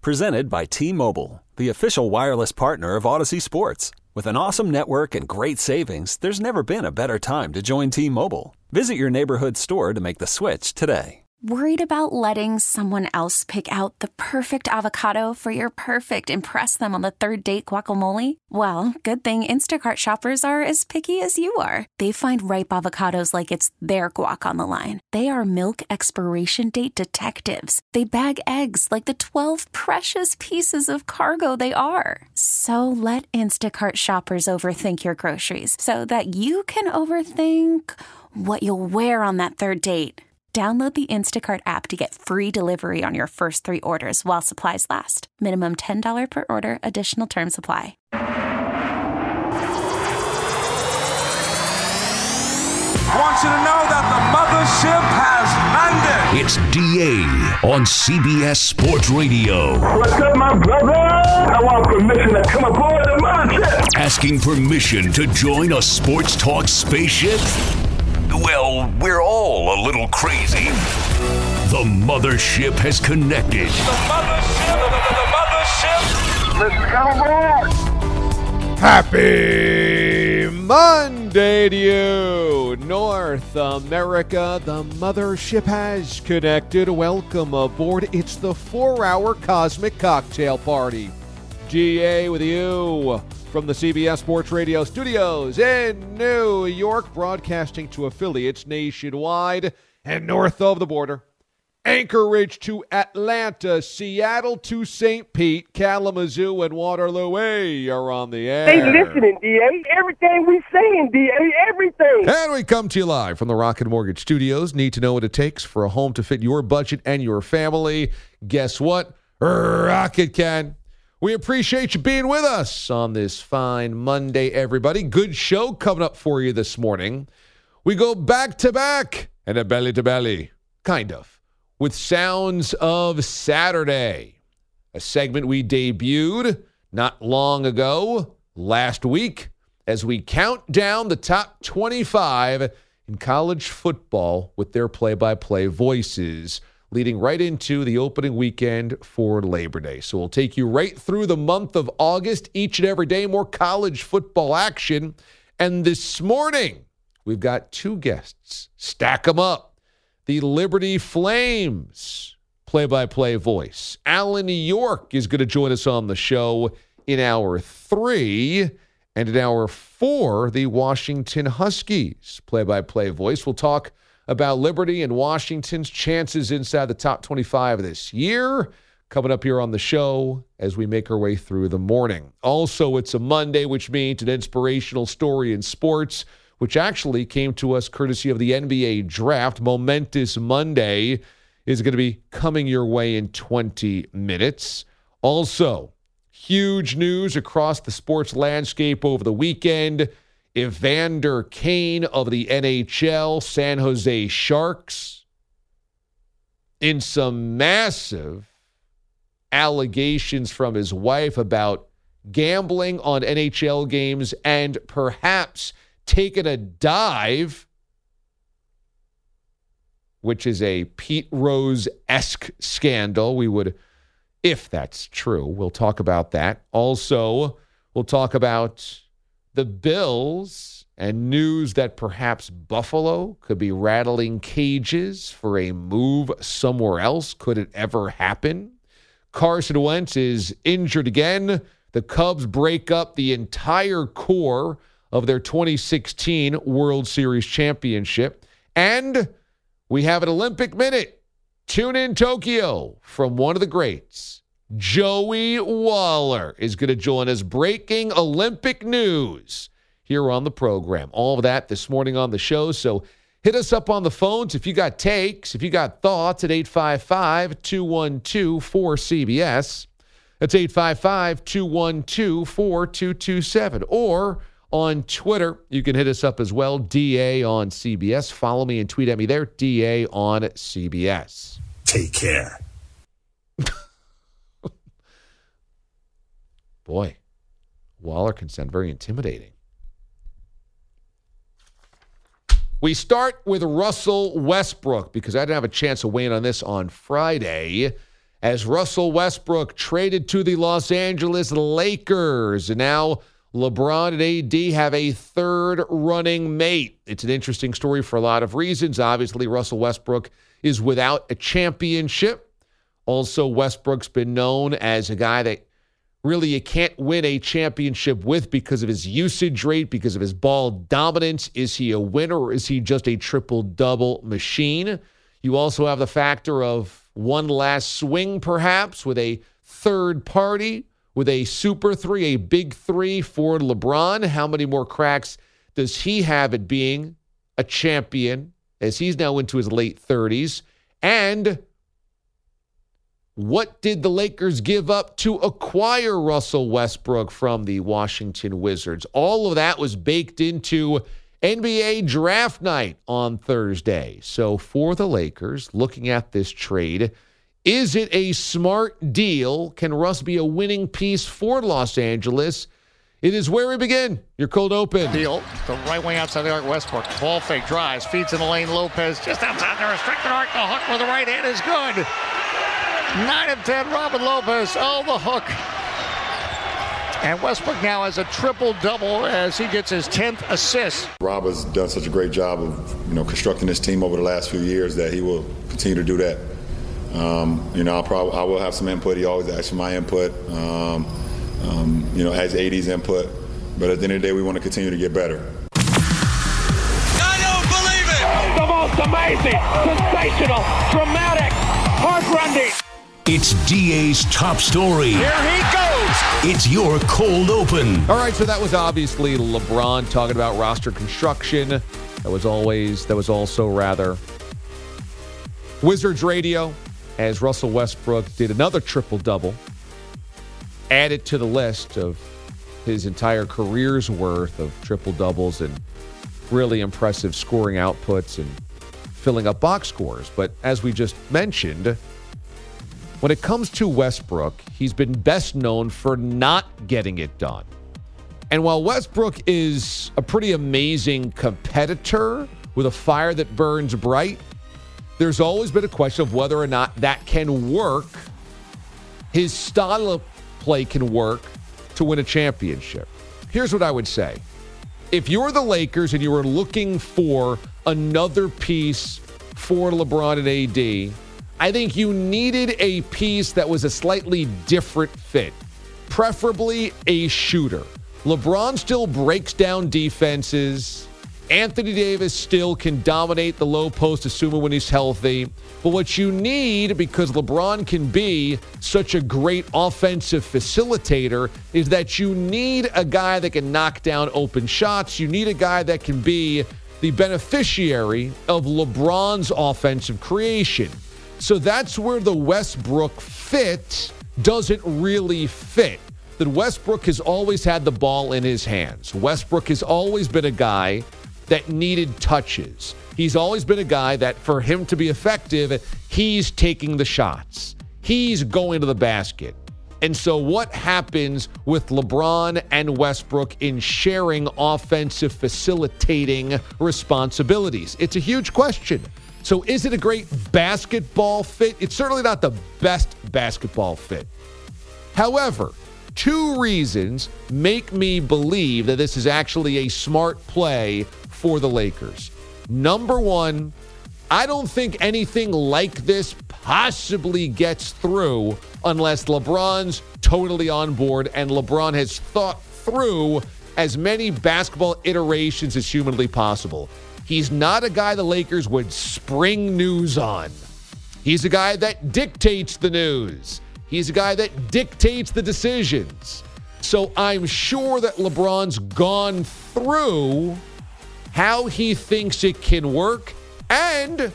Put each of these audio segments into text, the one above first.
Presented by T-Mobile, the official wireless partner of Odyssey Sports. With an awesome network and great savings, there's never been a better time to join T-Mobile. Visit your neighborhood store to make the switch today. Worried about letting someone else pick out the perfect avocado for your perfect impress them on the third date guacamole? Well, good thing Instacart shoppers are as picky as you are. They find ripe avocados like it's their guac on the line. They are milk expiration date detectives. They bag eggs like the 12 precious pieces of cargo they are. So let Instacart shoppers overthink your groceries so that you can overthink what you'll wear on that third date. Download the Instacart app to get free delivery on your first 3 orders while supplies last. Minimum $10 per order. Additional terms apply. Want you to know that the mothership has landed. It's DA on CBS Sports Radio. What's up, my brother? I want permission to come aboard the mothership. Asking permission to join a sports talk spaceship? Well, we're all a little crazy. The mothership has connected. The mothership. Let's come aboard. Happy Monday to you, North America. The mothership has connected. Welcome aboard. It's the 4-hour Cosmic Cocktail Party. GA with you from the CBS Sports Radio studios in New York, broadcasting to affiliates nationwide and north of the border. Anchorage to Atlanta, Seattle to St. Pete, Kalamazoo, and Waterloo are on the air. They listening, DA. Everything we saying, DA. Everything. And we come to you live from the Rocket Mortgage Studios. Need to know what it takes for a home to fit your budget and your family? Guess what? Rocket can. We appreciate you being with us on this fine Monday, everybody. Good show coming up for you this morning. We go back to back and a belly to belly, kind of, with Sounds of Saturday, a segment we debuted not long ago, last week, as we count down the top 25 in college football with their play-by-play voices, leading right into the opening weekend for Labor Day. So we'll take you right through the month of August, each and every day, more college football action. And this morning, we've got 2 guests. Stack them up. The Liberty Flames play-by-play voice, Alan York, is going to join us on the show in hour 3. And in hour 4, the Washington Huskies play-by-play voice. We'll talk about Liberty and Washington's chances inside the top 25 this year, coming up here on the show as we make our way through the morning. Also, it's a Monday, which means an inspirational story in sports, which actually came to us courtesy of the NBA draft. Momentous Monday is going to be coming your way in 20 minutes. Also, huge news across the sports landscape over the weekend. Evander Kane of the NHL, San Jose Sharks, in some massive allegations from his wife about gambling on NHL games and perhaps taking a dive, which is a Pete Rose-esque scandal. We would, if that's true, we'll talk about that. Also, we'll talk about the Bills and news that perhaps Buffalo could be rattling cages for a move somewhere else. Could it ever happen? Carson Wentz is injured again. The Cubs break up the entire core of their 2016 World Series championship. And we have an Olympic Minute. Tune in Tokyo from one of the greats. Joey Waller is going to join us, breaking Olympic news here on the program. All of that this morning on the show. So hit us up on the phones if you got takes, if you got thoughts at 855-212-4CBS. That's 855-212-4227. Or on Twitter, you can hit us up as well, DA on CBS. Follow me and tweet at me there, DA on CBS. Take care. Boy, Waller can sound very intimidating. We start with Russell Westbrook because I didn't have a chance to weigh in on this on Friday. as Russell Westbrook traded to the Los Angeles Lakers. And now LeBron and AD have a third running mate. It's an interesting story for a lot of reasons. Obviously, Russell Westbrook is without a championship. Also, Westbrook's been known as a guy that really you can't win a championship with because of his usage rate, because of his ball dominance. Is he a winner or is he just a triple-double machine? You also have the factor of one last swing, perhaps, with a third party, with a super three, a big three for LeBron. How many more cracks does he have at being a champion as he's now into his late 30s? And what did the Lakers give up to acquire Russell Westbrook from the Washington Wizards? All of that was baked into NBA draft night on Thursday. So for the Lakers, looking at this trade, is it a smart deal? Can Russ be a winning piece for Los Angeles? It is where we begin. Your cold open. Deal. The right wing outside the arc, Westbrook. Ball fake, drives, feeds in the lane. Lopez just outside the restricted arc. The hook with the right hand is good. 9 of 10, Robin Lopez. Oh, the hook. And Westbrook now has a triple-double as he gets his 10th assist. Rob has done such a great job of, constructing this team over the last few years that he will continue to do that. I will have some input. He always asks for my input. Has AD's input. But at the end of the day, we want to continue to get better. I don't believe it! The most amazing, sensational, dramatic, heart-rending. It's DA's top story. Here he goes! It's your cold open. All right, so that was obviously LeBron talking about roster construction. That was also Wizards radio, as Russell Westbrook did another triple-double, added to the list of his entire career's worth of triple-doubles and really impressive scoring outputs and filling up box scores. But as we just mentioned, when it comes to Westbrook, he's been best known for not getting it done. And while Westbrook is a pretty amazing competitor with a fire that burns bright, there's always been a question of whether or not that can work. His style of play can work to win a championship. Here's what I would say. If you're the Lakers and you were looking for another piece for LeBron and AD, I think you needed a piece that was a slightly different fit, preferably a shooter. LeBron still breaks down defenses. Anthony Davis still can dominate the low post, assuming when he's healthy. But what you need, because LeBron can be such a great offensive facilitator, is that you need a guy that can knock down open shots. You need a guy that can be the beneficiary of LeBron's offensive creation. So that's where the Westbrook fit doesn't really fit. That Westbrook has always had the ball in his hands. Westbrook has always been a guy that needed touches. He's always been a guy that, for him to be effective, he's taking the shots. He's going to the basket. And so what happens with LeBron and Westbrook in sharing offensive facilitating responsibilities? It's a huge question. So is it a great basketball fit? It's certainly not the best basketball fit. However, 2 reasons make me believe that this is actually a smart play for the Lakers. Number one, I don't think anything like this possibly gets through unless LeBron's totally on board and LeBron has thought through as many basketball iterations as humanly possible. He's not a guy the Lakers would spring news on. He's a guy that dictates the news. He's a guy that dictates the decisions. So I'm sure that LeBron's gone through how he thinks it can work and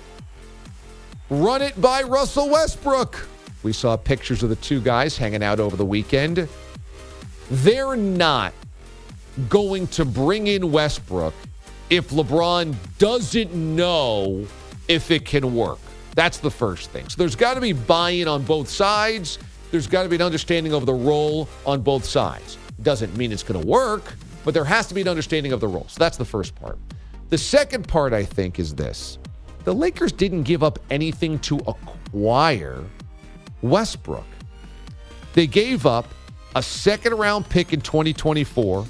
run it by Russell Westbrook. We saw pictures of the two guys hanging out over the weekend. They're not going to bring in Westbrook if LeBron doesn't know if it can work. That's the first thing. So there's got to be buy-in on both sides. There's got to be an understanding of the role on both sides. Doesn't mean it's going to work, but there has to be an understanding of the role. So that's the first part. The second part, I think, is this. The Lakers didn't give up anything to acquire Westbrook. They gave up a second-round pick in 2024.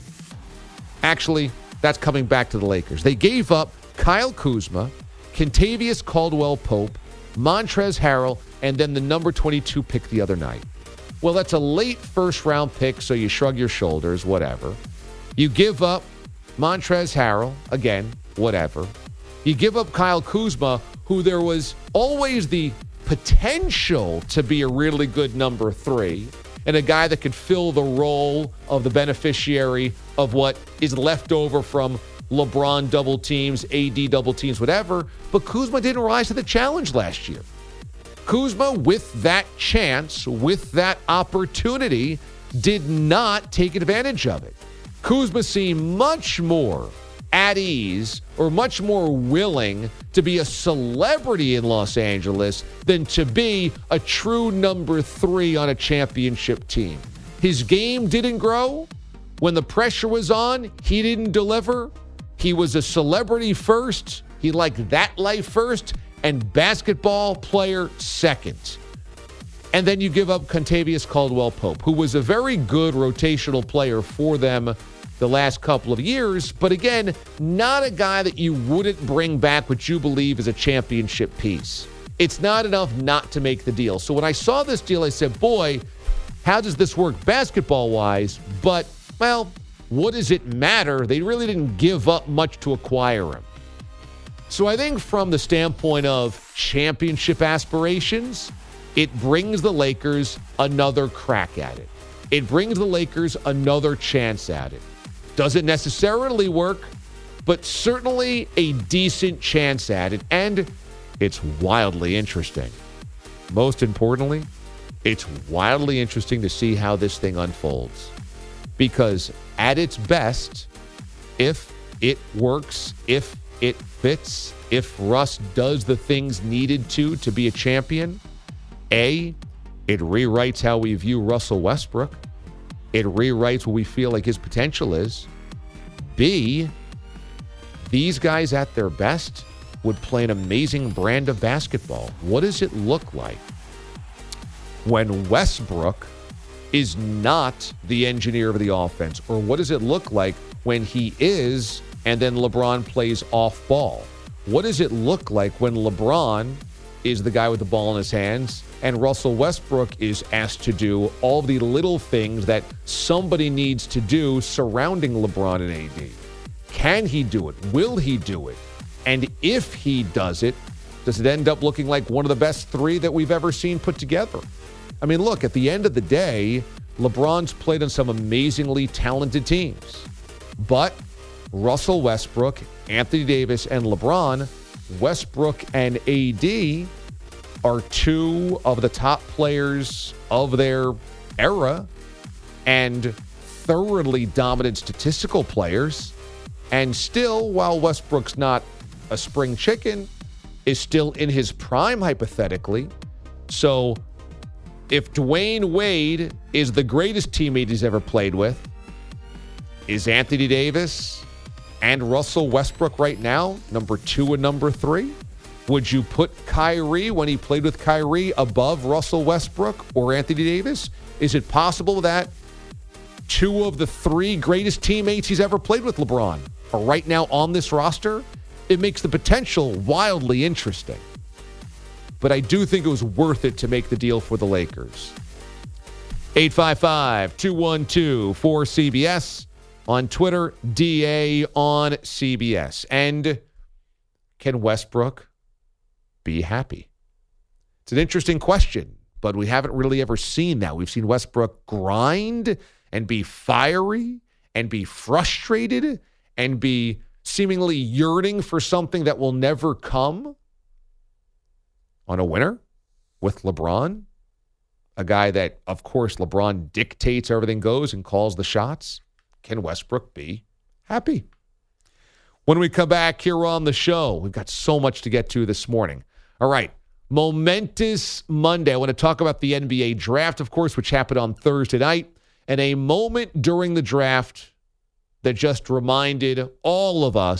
Actually, that's coming back to the Lakers. They gave up Kyle Kuzma, Kentavious Caldwell-Pope, Montrezl Harrell, and then the number 22 pick the other night. Well, that's a late first-round pick, so you shrug your shoulders, whatever. You give up Montrezl Harrell, again, whatever. You give up Kyle Kuzma, who there was always the potential to be a really good number 3 and a guy that could fill the role of the beneficiary of what is left over from LeBron double teams, AD double teams, whatever. But Kuzma didn't rise to the challenge last year. Kuzma, with that chance, with that opportunity, did not take advantage of it. Kuzma seemed much more at ease or much more willing to be a celebrity in Los Angeles than to be a true number 3 on a championship team. His game didn't grow. When the pressure was on, he didn't deliver. He was a celebrity first. He liked that life first, and basketball player second. And then you give up Kentavious Caldwell-Pope, who was a very good rotational player for them the last couple of years, but again, not a guy that you wouldn't bring back what you believe is a championship piece. It's not enough not to make the deal. So when I saw this deal, I said, boy, how does this work basketball-wise? But, well, what does it matter? They really didn't give up much to acquire him. So I think from the standpoint of championship aspirations, it brings the Lakers another crack at it. It brings the Lakers another chance at it. Doesn't necessarily work, but certainly a decent chance at it. And it's wildly interesting. Most importantly, it's wildly interesting to see how this thing unfolds. Because at its best, if it works, if it fits, if Russ does the things needed to be a champion, A, it rewrites how we view Russell Westbrook. It rewrites what we feel like his potential is. B, these guys at their best would play an amazing brand of basketball. What does it look like when Westbrook is not the engineer of the offense? Or what does it look like when he is and then LeBron plays off ball? What does it look like when LeBron is the guy with the ball in his hands and Russell Westbrook is asked to do all the little things that somebody needs to do surrounding LeBron and AD? Can he do it? Will he do it? And if he does it end up looking like one of the best 3 that we've ever seen put together? I mean, look, at the end of the day, LeBron's played on some amazingly talented teams. But Russell Westbrook, Anthony Davis, and LeBron, Westbrook and AD are 2 of the top players of their era and thoroughly dominant statistical players. And still, while Westbrook's not a spring chicken, is still in his prime, hypothetically. So if Dwayne Wade is the greatest teammate he's ever played with, is Anthony Davis and Russell Westbrook right now number 2 and number 3? Would you put Kyrie, when he played with Kyrie, above Russell Westbrook or Anthony Davis? Is it possible that 2 of the 3 greatest teammates he's ever played with LeBron are right now on this roster? It makes the potential wildly interesting. But I do think it was worth it to make the deal for the Lakers. 855-212-4CBS. On Twitter, DA on CBS. And can Westbrook be happy? It's an interesting question, but we haven't really ever seen that. We've seen Westbrook grind and be fiery and be frustrated and be seemingly yearning for something that will never come. On a winner with LeBron, a guy that, of course, LeBron dictates everything goes and calls the shots. Can Westbrook be happy? When we come back here on the show, we've got so much to get to this morning. All right, momentous Monday. I want to talk about the NBA draft, of course, which happened on Thursday night, and a moment during the draft that just reminded all of us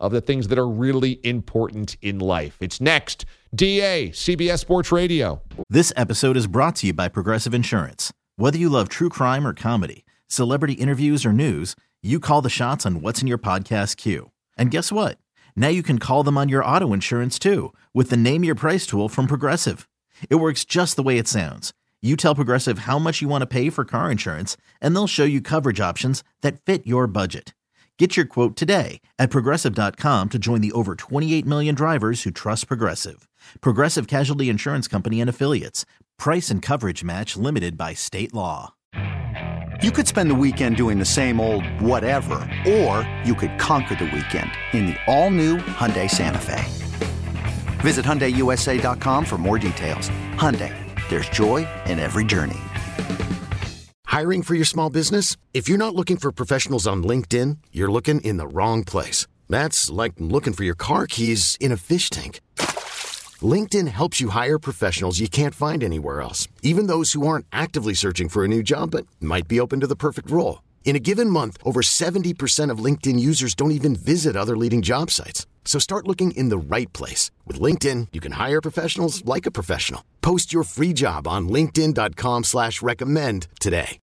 of the things that are really important in life. It's next. DA, CBS Sports Radio. This episode is brought to you by Progressive Insurance. Whether you love true crime or comedy, celebrity interviews or news, you call the shots on what's in your podcast queue. And guess what? Now you can call them on your auto insurance too with the Name Your Price tool from Progressive. It works just the way it sounds. You tell Progressive how much you want to pay for car insurance, and they'll show you coverage options that fit your budget. Get your quote today at Progressive.com to join the over 28 million drivers who trust Progressive. Progressive Casualty Insurance Company and Affiliates. Price and coverage match limited by state law. You could spend the weekend doing the same old whatever, or you could conquer the weekend in the all-new Hyundai Santa Fe. Visit HyundaiUSA.com for more details. Hyundai, there's joy in every journey. Hiring for your small business? If you're not looking for professionals on LinkedIn, you're looking in the wrong place. That's like looking for your car keys in a fish tank. LinkedIn helps you hire professionals you can't find anywhere else, even those who aren't actively searching for a new job but might be open to the perfect role. In a given month, over 70% of LinkedIn users don't even visit other leading job sites. So start looking in the right place. With LinkedIn, you can hire professionals like a professional. Post your free job on linkedin.com/recommend today.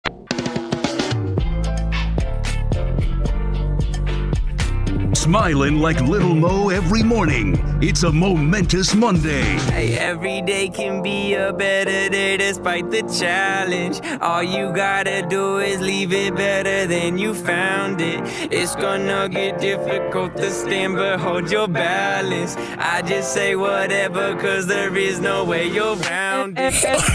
Smiling like Little Mo every morning. It's a momentous Monday. Hey, every day can be a better day despite the challenge. All you gotta do is leave it better than you found it. It's gonna get difficult to stand, but hold your balance. I just say whatever, cause there is no way you're around it.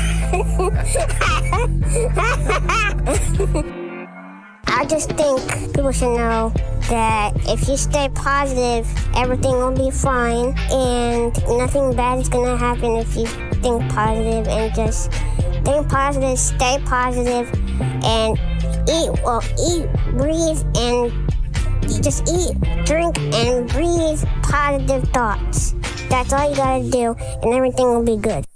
I just think people should know that if you stay positive, everything will be fine, and nothing bad is going to happen if you think positive, and just think positive, stay positive, and eat, breathe, and just eat, drink, and breathe positive thoughts. That's all you got to do, and everything will be good.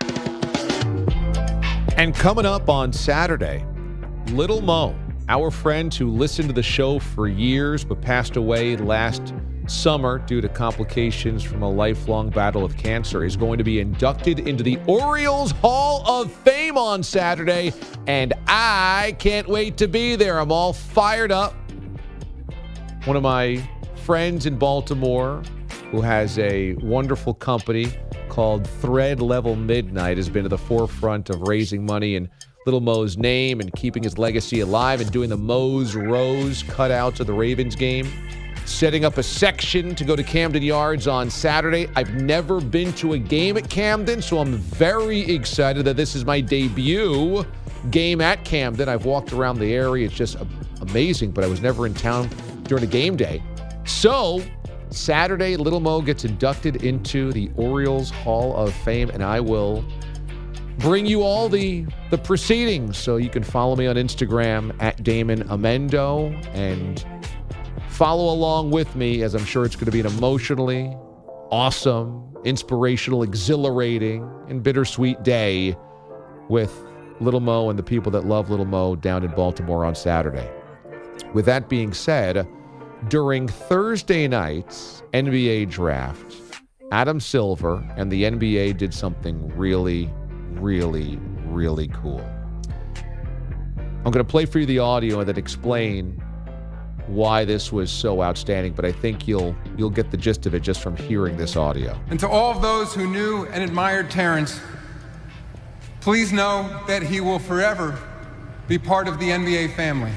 And coming up on Saturday, Little Mo, our friend who listened to the show for years but passed away last summer due to complications from a lifelong battle of cancer, is going to be inducted into the Orioles Hall of Fame on Saturday, and I can't wait to be there. I'm all fired up. One of my friends in Baltimore who has a wonderful company called Thread Level Midnight has been to the forefront of raising money in Little Mo's name and keeping his legacy alive and doing the Mo's Rose cutouts of the Ravens game, setting up a section to go to Camden Yards on Saturday. I've never been to a game at Camden, so I'm very excited that this is my debut game at Camden. I've walked around the area. It's just amazing, but I was never in town during a game day. So Saturday, Little Mo gets inducted into the Orioles Hall of Fame, and I will bring you all the proceedings. So you can follow me on Instagram at Damon Amendo and follow along with me, as I'm sure it's going to be an emotionally awesome, inspirational, exhilarating, and bittersweet day with Little Mo and the people that love Little Mo down in Baltimore on Saturday. With that being said, during Thursday night's NBA draft, Adam Silver and the NBA did something really, really, really cool. I'm going to play for you the audio and then explain why this was so outstanding, but I think you'll get the gist of it just from hearing this audio. And to all of those who knew and admired Terrence, please know that he will forever be part of the NBA family.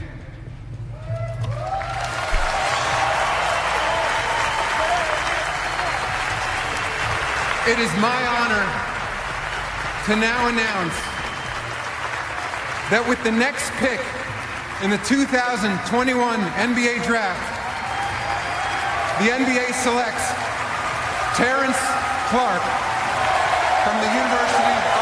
It is my honor to now announce that with the next pick in the 2021 NBA Draft, the NBA selects Terrence Clarke from the University of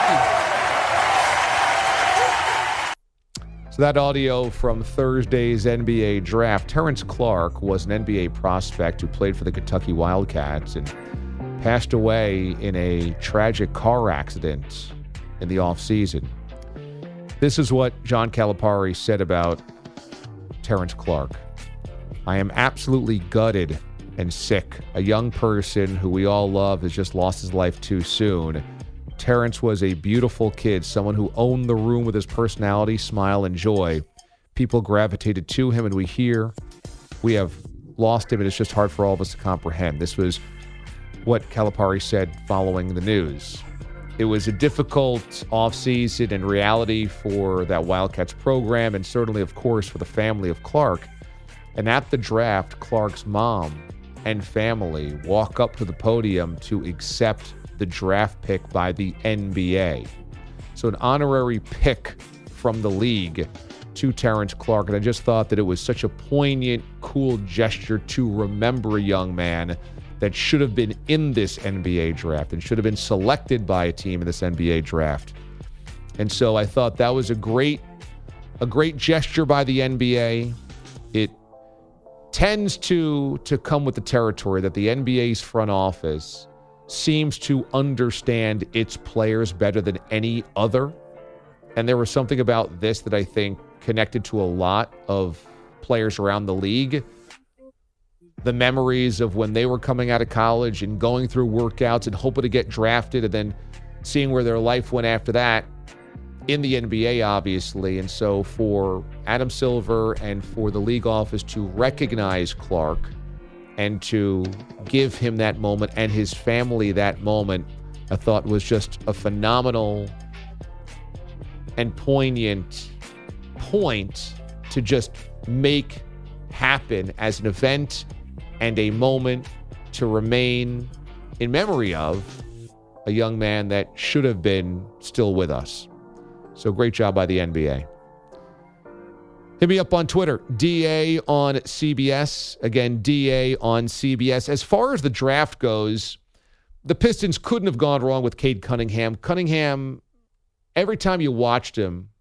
Kentucky. So that audio from Thursday's NBA Draft. Terrence Clarke was an NBA prospect who played for the Kentucky Wildcats and passed away in a tragic car accident in the offseason. This is what John Calipari said about Terrence Clarke. I am absolutely gutted and sick. A young person who we all love has just lost his life too soon. Terrence was a beautiful kid, someone who owned the room with his personality, smile, and joy. People gravitated to him, and we have lost him, and it's just hard for all of us to comprehend. This was what Calipari said following the news. It was a difficult offseason and reality for that Wildcats program, and certainly, of course, for the family of Clark. And at the draft, Clark's mom and family walk up to the podium to accept the draft pick by the NBA. So an honorary pick from the league to Terrence Clark. And I just thought that it was such a poignant, cool gesture to remember a young man that should have been in this NBA draft and should have been selected by a team in this NBA draft. And so I thought that was a great gesture by the NBA. It tends to come with the territory that the NBA's front office seems to understand its players better than any other. And there was something about this that I think connected to a lot of players around the league. The memories of when they were coming out of college and going through workouts and hoping to get drafted and then seeing where their life went after that in the NBA, obviously. And so for Adam Silver and for the league office to recognize Clark and to give him that moment and his family that moment, I thought was just a phenomenal and poignant point to just make happen as an event and a moment to remain in memory of a young man that should have been still with us. So great job by the NBA. Hit me up on Twitter, DA on CBS. Again, DA on CBS. As far as the draft goes, the Pistons couldn't have gone wrong with Cade Cunningham. Cunningham, every time you watched him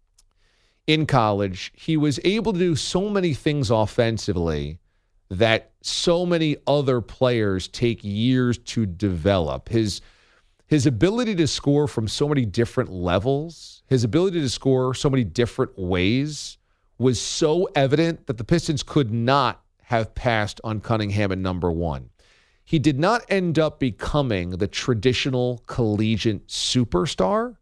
in college, he was able to do so many things offensively that so many other players take years to develop. His ability to score from so many different levels, his ability to score so many different ways was so evident that the Pistons could not have passed on Cunningham at number one. He did not end up becoming the traditional collegiate superstar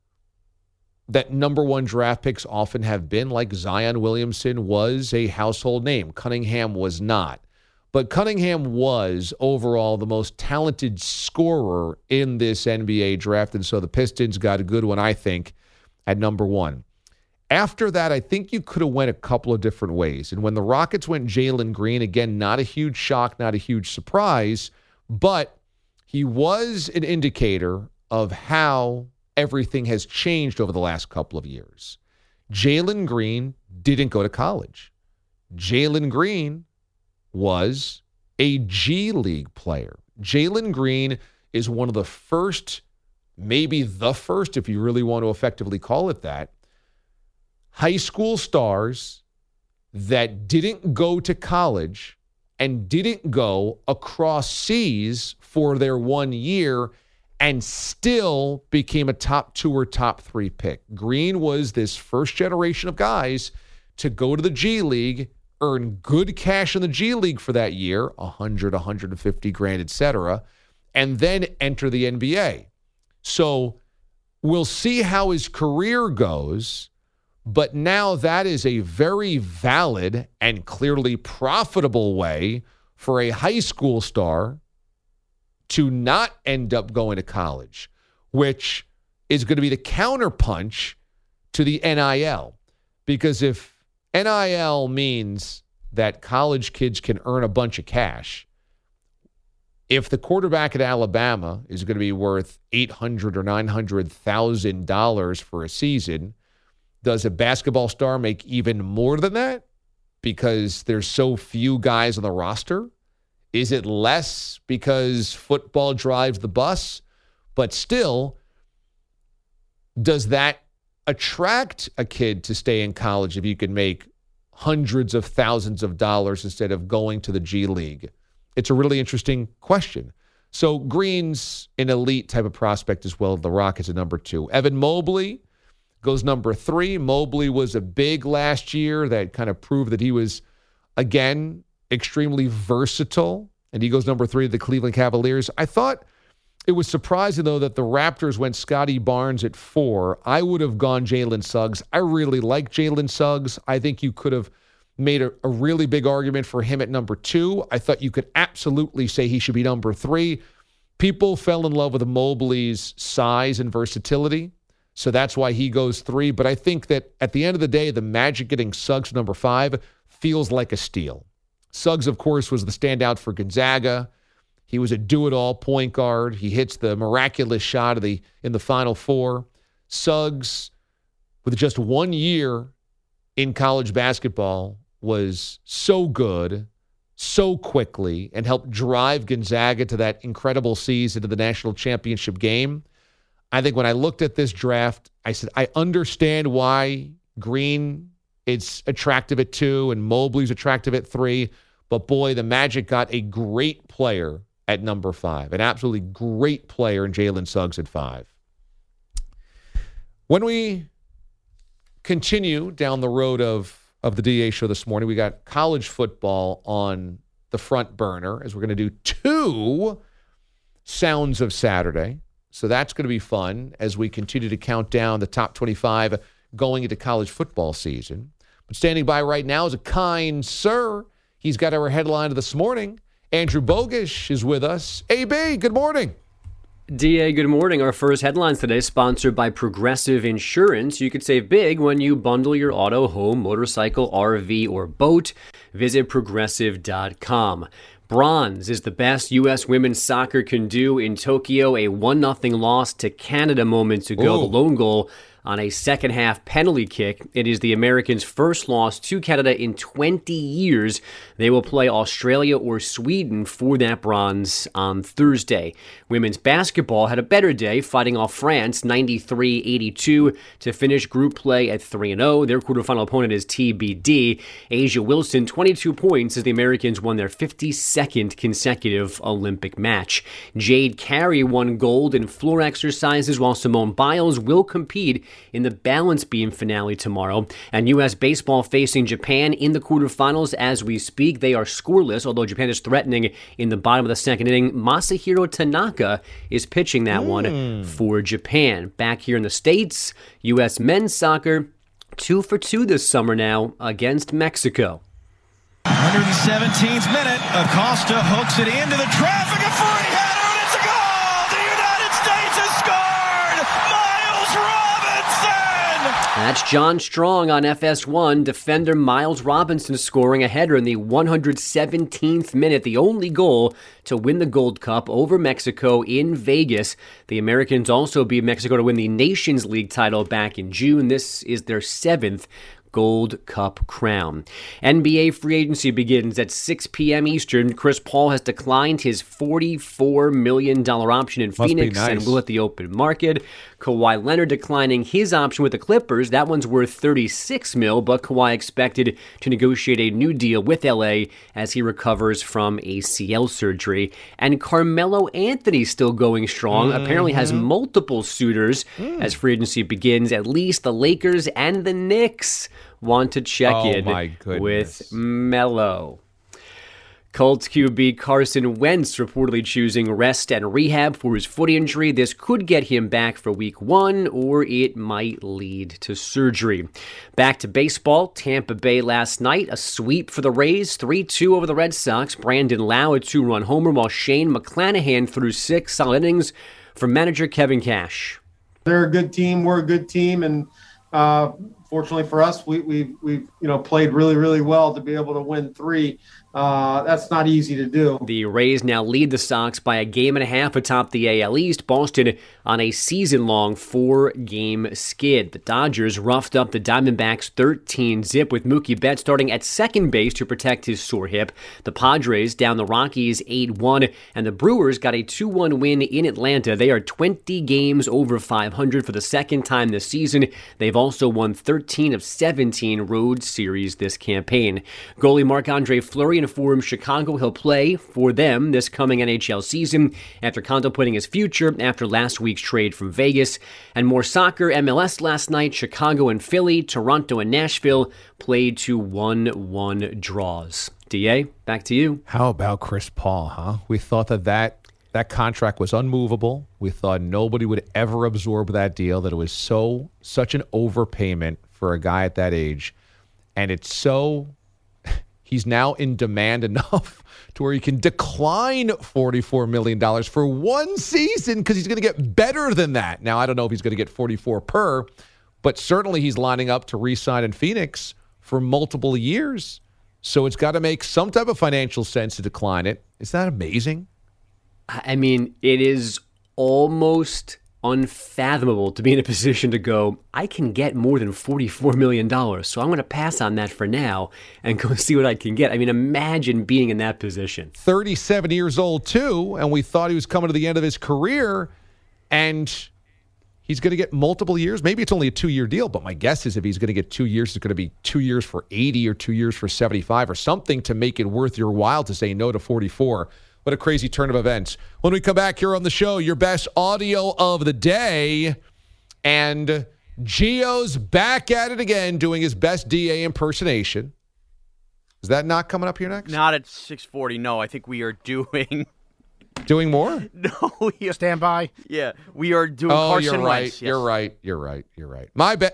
that number one draft picks often have been, like Zion Williamson was a household name. Cunningham was not. But Cunningham was overall the most talented scorer in this NBA draft, and so the Pistons got a good one, I think, at number one. After that, I think you could have went a couple of different ways. And when the Rockets went Jalen Green, again, not a huge shock, not a huge surprise, but he was an indicator of how everything has changed over the last couple of years. Jalen Green didn't go to college. Jalen Green was a G League player. Jalen Green is one of the first, maybe the first, if you really want to effectively call it that, high school stars that didn't go to college and didn't go across seas for their 1 year and still became a top 2 or top 3 pick. Green was this first generation of guys to go to the G League, earn good cash in the G League for that year, 100, 150 grand, etc., and then enter the NBA. So we'll see how his career goes, but now that is a very valid and clearly profitable way for a high school star to not end up going to college, which is going to be the counterpunch to the NIL. Because if NIL means that college kids can earn a bunch of cash, if the quarterback at Alabama is going to be worth $800,000 or $900,000 for a season, does a basketball star make even more than that because there's so few guys on the roster? Is it less because football drives the bus? But still, does that attract a kid to stay in college if you can make hundreds of thousands of dollars instead of going to the G League? It's a really interesting question. So Green's an elite type of prospect as well. The Rockets at number 2. Evan Mobley goes number 3. Mobley was a big last year that kind of proved that he was, again, extremely versatile, and he goes number 3 to the Cleveland Cavaliers. I thought it was surprising, though, that the Raptors went Scotty Barnes at 4. I would have gone Jalen Suggs. I really like Jalen Suggs. I think you could have made a really big argument for him at number 2. I thought you could absolutely say he should be number 3. People fell in love with Mobley's size and versatility, so that's why he goes 3. But I think that at the end of the day, the Magic getting Suggs number 5 feels like a steal. Suggs, of course, was the standout for Gonzaga. He was a do-it-all point guard. He hits the miraculous shot in the Final Four. Suggs, with just 1 year in college basketball, was so good, so quickly, and helped drive Gonzaga to that incredible season to the national championship game. I think when I looked at this draft, I said, I understand why Green is attractive at 2 and Mobley's attractive at 3, but boy, the Magic got a great player at number 5, an absolutely great player in Jalen Suggs at 5. When we continue down the road of the DA show this morning, we got college football on the front burner as we're going to do 2 Sounds of Saturday. So that's going to be fun as we continue to count down the top 25 going into college football season. But standing by right now is a kind sir. He's got our headline of this morning. Andrew Bogish is with us. AB, good morning. DA, good morning. Our first headlines today sponsored by Progressive Insurance. You could save big when you bundle your auto, home, motorcycle, RV, or boat. Visit Progressive.com. Bronze is the best U.S. women's soccer can do in Tokyo. A 1-0 loss to Canada moments ago. The lone goal on a second-half penalty kick. It is the Americans' first loss to Canada in 20 years. They will play Australia or Sweden for that bronze on Thursday. Women's basketball had a better day, fighting off France 93-82 to finish group play at 3-0. Their quarterfinal opponent is TBD. Asia Wilson, 22 points as the Americans won their 52nd consecutive Olympic match. Jade Carey won gold in floor exercises, while Simone Biles will compete in the balance beam finale tomorrow. And U.S. baseball facing Japan in the quarterfinals as we speak. They are scoreless, although Japan is threatening in the bottom of the second inning. Masahiro Tanaka is pitching that one for Japan. Back here in the States, U.S. men's soccer, 2 for 2 this summer now against Mexico. 117th minute, Acosta hooks it into the traffic, a free header, and it's a goal! The United States has scored! Miles Robinson! That's John Strong on FS1. Defender Miles Robinson scoring a header in the 117th minute, the only goal to win the Gold Cup over Mexico in Vegas. The Americans also beat Mexico to win the Nations League title back in June. This is their 7th Gold Cup crown. NBA free agency begins at 6 p.m. Eastern. Chris Paul has declined his $44 million option in Phoenix and will hit the open market. Kawhi Leonard declining his option with the Clippers. That one's worth $36 million, but Kawhi expected to negotiate a new deal with LA as he recovers from ACL surgery. And Carmelo Anthony still going strong. Apparently has multiple suitors as free agency begins. At least the Lakers and the Knicks want to check in with Melo. Colts QB Carson Wentz reportedly choosing rest and rehab for his foot injury. This could get him back for week 1, or it might lead to surgery. Back to baseball. Tampa Bay last night, a sweep for the Rays, 3-2 over the Red Sox. Brandon Lau, a 2-run homer, while Shane McClanahan threw 6 solid innings for manager Kevin Cash. They're a good team. We're a good team, and fortunately for us, we've played really, really well to be able to win 3. That's not easy to do. The Rays now lead the Sox by 1.5 games atop the AL East. Boston on a season-long 4-game skid. The Dodgers roughed up the Diamondbacks 13-0 with Mookie Betts starting at second base to protect his sore hip. The Padres down the Rockies 8-1, and the Brewers got a 2-1 win in Atlanta. They are 20 games over 500 for the second time this season. They've also won 13 of 17 road series this campaign. Goalie Marc-Andre Fleury informed Chicago he'll play for them this coming NHL season after contemplating his future after last week's trade from Vegas. And more soccer, MLS last night, Chicago and Philly, Toronto and Nashville played to 1-1 draws. DA, back to you. How about Chris Paul, huh? We thought that contract was unmovable. We thought nobody would ever absorb that deal, that it was such an overpayment for a guy at that age. And he's now in demand enough to where he can decline $44 million for one season because he's going to get better than that. Now, I don't know if he's going to get 44 per, but certainly he's lining up to re-sign in Phoenix for multiple years. So it's got to make some type of financial sense to decline it. Is that amazing? I mean, it is almost unfathomable to be in a position to go, I can get more than $44 million, so I'm going to pass on that for now and go see what I can get. I mean, imagine being in that position. 37 years old, too, and we thought he was coming to the end of his career, and he's going to get multiple years. Maybe it's only a 2-year deal, but my guess is if he's going to get 2 years, it's going to be 2 years for 80 or 2 years for 75 or something to make it worth your while to say no to 44. What a crazy turn of events. When we come back here on the show, your best audio of the day. And Gio's back at it again, doing his best DA impersonation. Is that not coming up here next? Not at 6:40. No, I think we are doing... Doing more? No. Stand by. Yeah, we are doing Carson you're right. Wentz. Yes. You're right. My bad.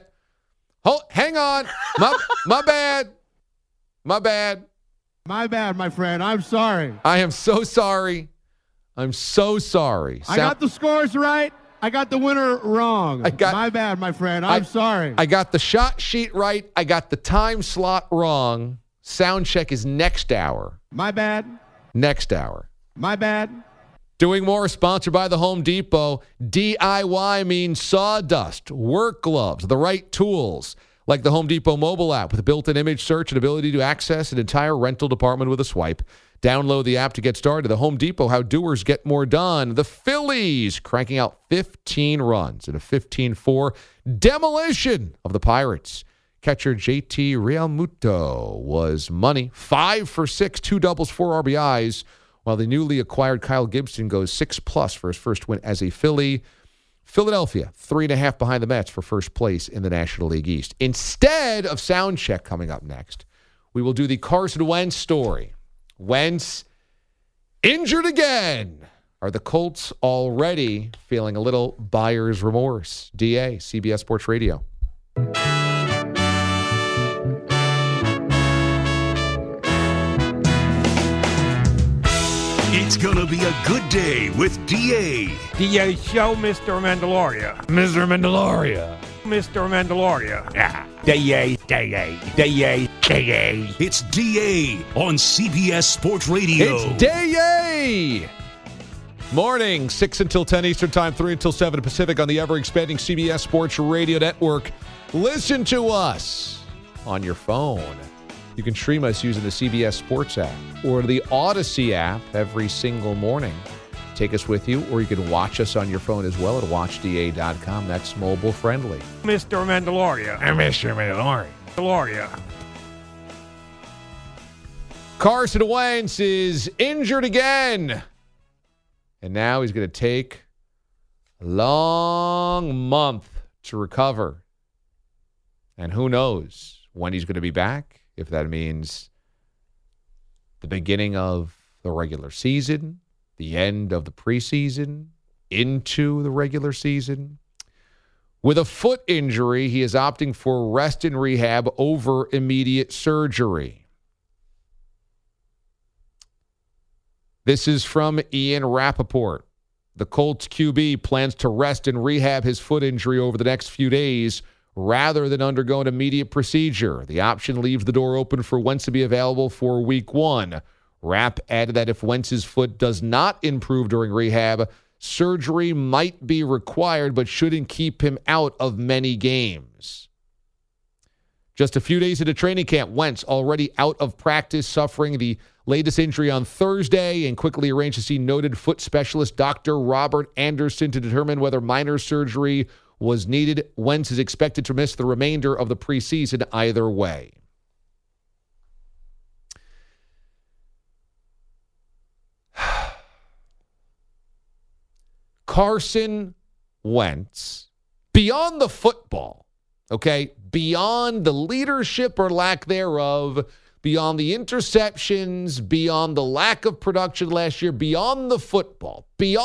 Hang on. My bad. My bad. My bad, my friend. I'm sorry. I am so sorry. I'm so sorry. I got the scores right. I got the winner wrong. My bad, my friend. I'm sorry. I got the shot sheet right. I got the time slot wrong. Sound check is next hour. My bad. Next hour. My bad. Doing more, sponsored by the Home Depot. DIY means sawdust, work gloves, the right tools, like the Home Depot mobile app with a built-in image search and ability to access an entire rental department with a swipe. Download the app to get started. The Home Depot, how doers get more done. The Phillies cranking out 15 runs in a 15-4 demolition of the Pirates. Catcher JT Realmuto was money. 5 for 6, 2 doubles, 4 RBIs, while the newly acquired Kyle Gibson goes 6+ for his first win as a Philly. Philadelphia, 3.5 behind the Mets for first place in the National League East. Instead of sound check coming up next, we will do the Carson Wentz story. Wentz injured again. Are the Colts already feeling a little buyer's remorse? DA, CBS Sports Radio. It's gonna be a good day with DA. DA show, Mr. Mandaloria. Mr. Mandaloria. Mr. Mandaloria. Yeah. DA. It's DA on CBS Sports Radio. It's DA. Morning, 6 until 10 Eastern Time, 3 until 7 Pacific on the ever-expanding CBS Sports Radio Network. Listen to us on your phone. You can stream us using the CBS Sports app or the Odyssey app every single morning. Take us with you, or you can watch us on your phone as well at watchda.com. That's mobile friendly. Mr. Mandaloria. Mr. Mandaloria. Mandaloria. Carson Wentz is injured again. And now he's going to take a long month to recover. And who knows when he's going to be back, if that means the beginning of the regular season, the end of the preseason, into the regular season. With a foot injury, he is opting for rest and rehab over immediate surgery. This is from Ian Rappaport. The Colts QB plans to rest and rehab his foot injury over the next few days rather than undergo an immediate procedure. The option leaves the door open for Wentz to be available for Week 1. Rapp added that if Wentz's foot does not improve during rehab, surgery might be required but shouldn't keep him out of many games. Just a few days into training camp, Wentz already out of practice, suffering the latest injury on Thursday, and quickly arranged to see noted foot specialist Dr. Robert Anderson to determine whether minor surgery was needed. Wentz is expected to miss the remainder of the preseason either way. Carson Wentz, beyond the football, okay, beyond the leadership or lack thereof, beyond the interceptions, beyond the lack of production last year, beyond the football,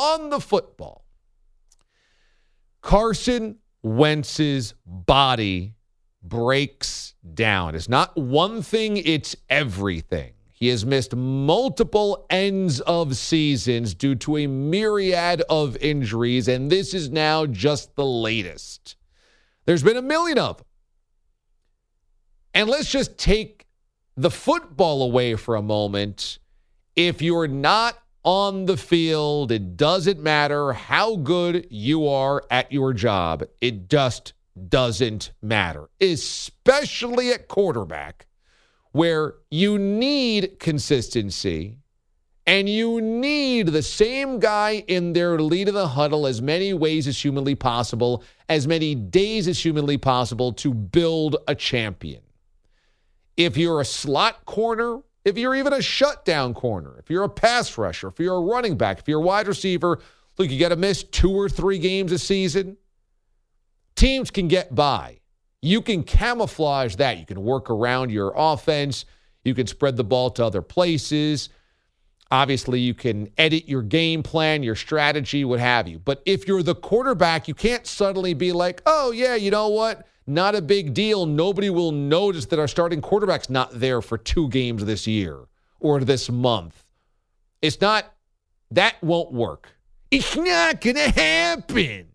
Carson Wentz's body breaks down. It's not one thing, it's everything. He has missed multiple ends of seasons due to a myriad of injuries, and this is now just the latest. There's been a million of them. And let's just take the football away for a moment. If you're not on the field, it doesn't matter how good you are at your job. It just doesn't matter, especially at quarterback, where you need consistency and you need the same guy in there to lead in the huddle as many ways as humanly possible, as many days as humanly possible to build a champion. If you're a slot corner, if you're even a shutdown corner, if you're a pass rusher, if you're a running back, if you're a wide receiver, look, you got to miss 2 or 3 games a season. Teams can get by. You can camouflage that. You can work around your offense. You can spread the ball to other places. Obviously, you can edit your game plan, your strategy, what have you. But if you're the quarterback, you can't suddenly be like, oh, yeah, you know what? Not a big deal. Nobody will notice that our starting quarterback's not there for 2 games this year or this month. It's not, that won't work. It's not going to happen.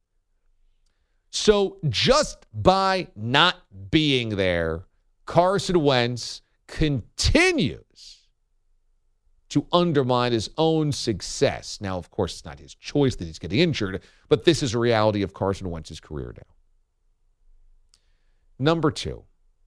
So just by not being there, Carson Wentz continues to undermine his own success. Now, of course, it's not his choice that he's getting injured, but this is a reality of Carson Wentz's career now. Number 2,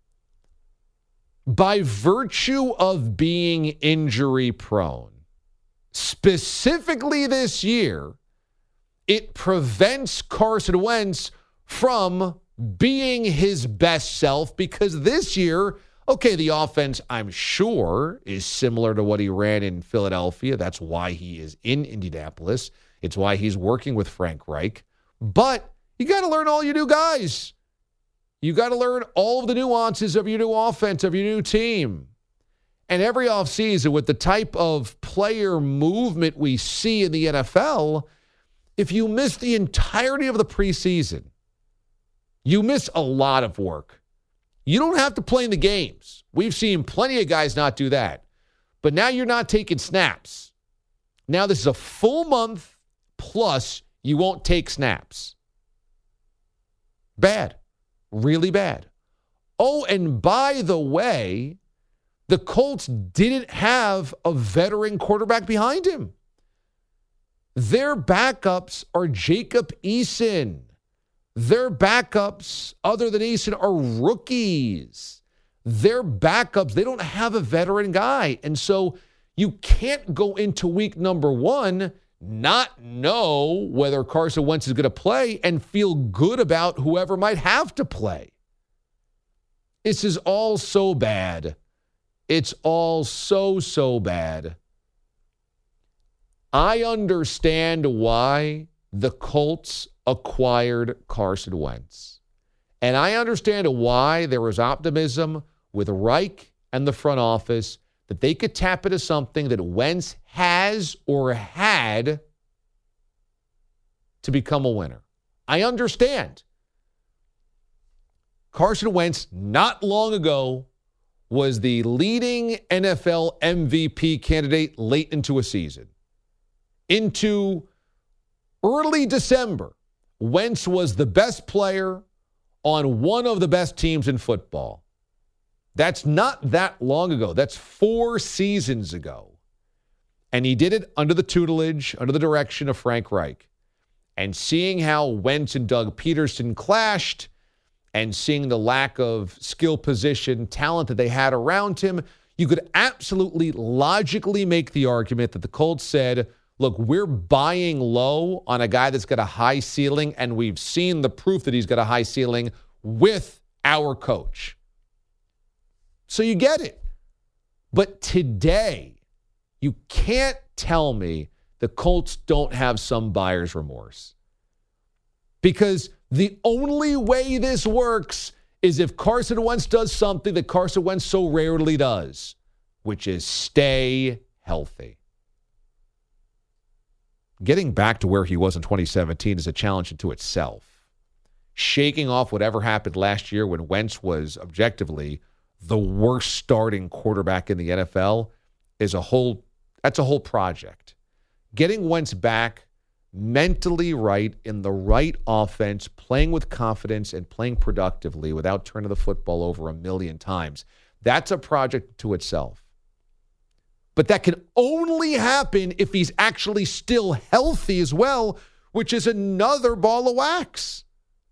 by virtue of being injury prone, specifically this year, it prevents Carson Wentz from being his best self, because this year, okay, the offense, I'm sure, is similar to what he ran in Philadelphia. That's why he is in Indianapolis. It's why he's working with Frank Reich. But you got to learn all your new guys. You got to learn all of the nuances of your new offense, of your new team. And every offseason, with the type of player movement we see in the NFL, if you miss the entirety of the preseason, you miss a lot of work. You don't have to play in the games. We've seen plenty of guys not do that. But now you're not taking snaps. Now this is a full month, plus you won't take snaps. Bad. Really bad. Oh, and by the way, the Colts didn't have a veteran quarterback behind him. Their backups are Jacob Eason. Their backups, other than Eason, are rookies. Their backups, they don't have a veteran guy. And so you can't go into week number 1 not know whether Carson Wentz is going to play and feel good about whoever might have to play. This is all so bad. It's all so bad. I understand why the Colts acquired Carson Wentz. And I understand why there was optimism with Reich and the front office that they could tap into something that Wentz has or had to become a winner. I understand. Carson Wentz, not long ago, was the leading NFL MVP candidate late into a season. Into early December, Wentz was the best player on one of the best teams in football. That's not that long ago. That's 4 seasons ago. And he did it under the tutelage, under the direction of Frank Reich. And seeing how Wentz and Doug Peterson clashed and seeing the lack of skill position talent that they had around him, you could absolutely logically make the argument that the Colts said, look, we're buying low on a guy that's got a high ceiling, and we've seen the proof that he's got a high ceiling with our coach. So you get it. But today, you can't tell me the Colts don't have some buyer's remorse. Because the only way this works is if Carson Wentz does something that Carson Wentz so rarely does, which is stay healthy. Getting back to where he was in 2017 is a challenge into itself. Shaking off whatever happened last year when Wentz was objectively the worst starting quarterback in the NFL is that's a whole project. Getting Wentz back mentally right, in the right offense, playing with confidence and playing productively without turning the football over a million times, that's a project to itself. But that can only happen if he's actually still healthy as well, which is another ball of wax.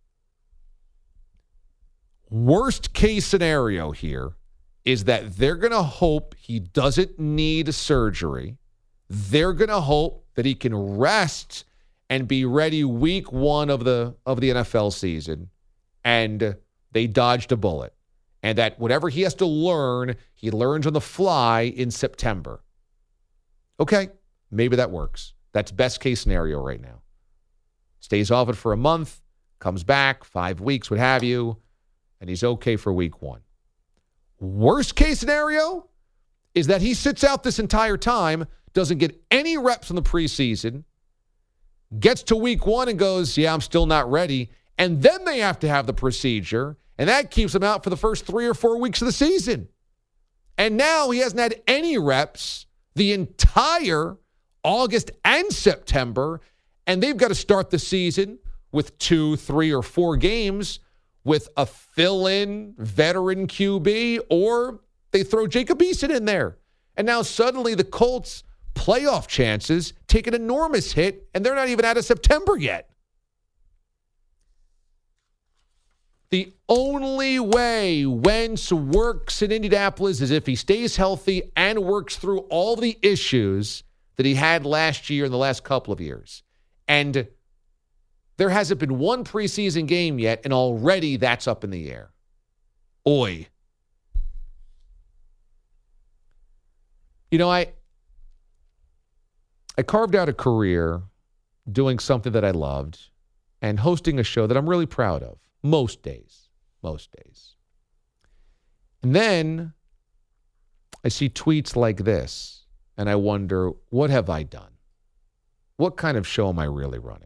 Worst case scenario here is that they're going to hope he doesn't need surgery. They're going to hope that he can rest and be ready week 1 of the NFL season, and they dodged a bullet. And that whatever he has to learn, he learns on the fly in September. Okay, maybe that works. That's best case scenario right now. Stays off it for a month, comes back, 5 weeks, what have you, and he's okay for week 1. Worst case scenario is that he sits out this entire time, doesn't get any reps in the preseason, gets to week 1 and goes, yeah, I'm still not ready. And then they have to have the procedure, and that keeps him out for the first 3 or 4 weeks of the season. And now he hasn't had any reps the entire August and September, and they've got to start the season with 2, 3, or 4 games with a fill-in veteran QB, or they throw Jacob Eason in there. And now suddenly the Colts' playoff chances take an enormous hit, and they're not even out of September yet. The only way Wentz works in Indianapolis is if he stays healthy and works through all the issues that he had last year and the last couple of years. And there hasn't been one preseason game yet, and already that's up in the air. Oy. You know, I carved out a career doing something that I loved and hosting a show that I'm really proud of most days. And then I see tweets like this, and I wonder, what have I done? What kind of show am I really running?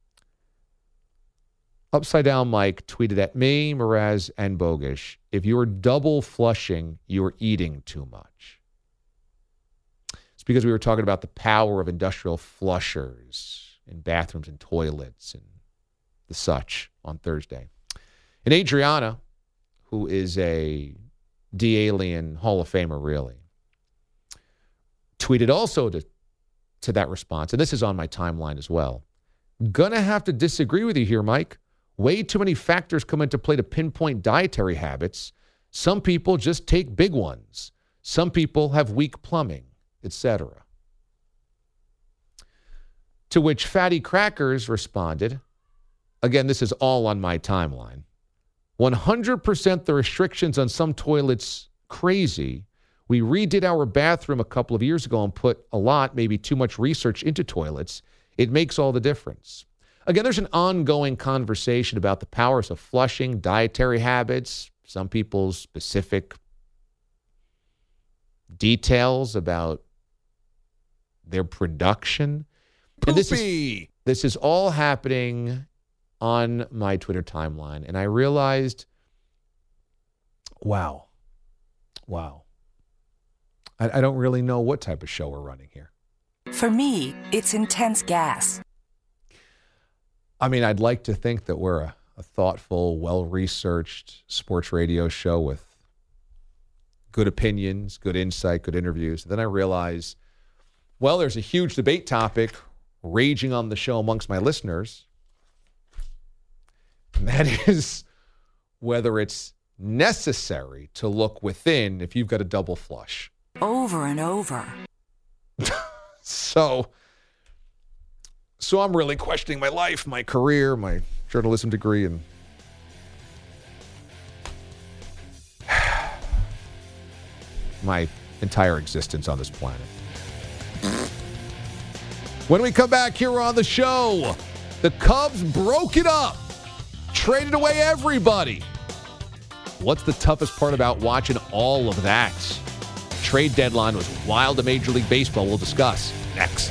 Upside Down Mike tweeted at me, Mraz, and Bogish, if you are double flushing, you are eating too much. It's because we were talking about the power of industrial flushers in bathrooms and toilets and the such on Thursday. And Adriana, who is a D-Alien Hall of Famer, really, tweeted also to that response, and this is on my timeline as well. Gonna have to disagree with you here, Mike. Way too many factors come into play to pinpoint dietary habits. Some people just take big ones. Some people have weak plumbing, etc. To which Fatty Crackers responded, again, this is all on my timeline. 100% the restrictions on some toilets crazy. We redid our bathroom a couple of years ago and put a lot, maybe too much research into toilets. It makes all the difference. Again, there's an ongoing conversation about the powers of flushing, dietary habits, some people's specific details about their production. And this is all happening on my Twitter timeline. And I realized, wow. I don't really know what type of show we're running here. For me, it's intense gas. I mean, I'd like to think that we're a thoughtful, well-researched sports radio show with good opinions, good insight, good interviews. And then I realize, well, there's a huge debate topic raging on the show amongst my listeners. And that is whether it's necessary to look within if you've got a double flush. Over and over. So I'm really questioning my life, my career, my journalism degree, and my entire existence on this planet. When we come back here on the show, the Cubs broke it up, traded away everybody, What's the toughest part about watching all of that? Trade deadline was wild to Major League Baseball. We'll discuss next.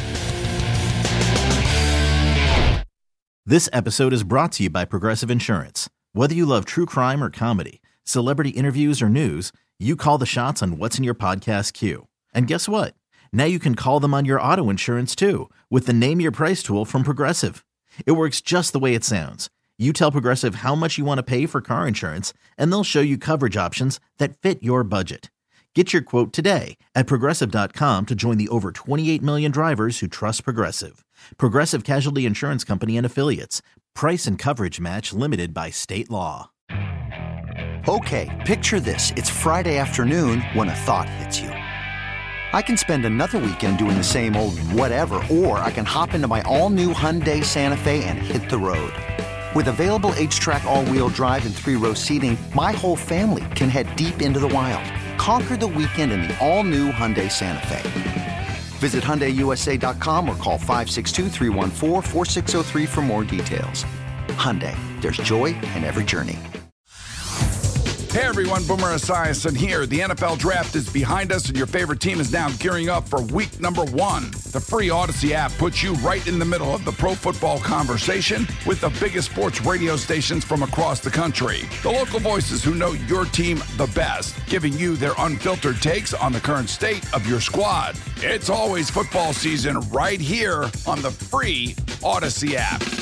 This episode is brought to you by Progressive Insurance. Whether you love true crime or comedy, celebrity interviews or news, you call the shots on what's in your podcast queue. And guess what? Now you can call them on your auto insurance too with the Name Your Price tool from Progressive. It works just the way it sounds. You tell Progressive how much you want to pay for car insurance, and they'll show you coverage options that fit your budget. Get your quote today at Progressive.com to join the over 28 million drivers who trust Progressive. Progressive Casualty Insurance Company and Affiliates. Price and coverage match limited by state law. Okay, picture this. It's Friday afternoon when a thought hits you. I can spend another weekend doing the same old whatever, or I can hop into my all-new Hyundai Santa Fe and hit the road. With available H-Track all-wheel drive and 3-row seating, my whole family can head deep into the wild. Conquer the weekend in the all-new Hyundai Santa Fe. Visit HyundaiUSA.com or call 562-314-4603 for more details. Hyundai, there's joy in every journey. Hey everyone, Boomer Esiason here. The NFL Draft is behind us and your favorite team is now gearing up for week number 1. The free Odyssey app puts you right in the middle of the pro football conversation with the biggest sports radio stations from across the country. The local voices who know your team the best, giving you their unfiltered takes on the current state of your squad. It's always football season right here on the free Odyssey app.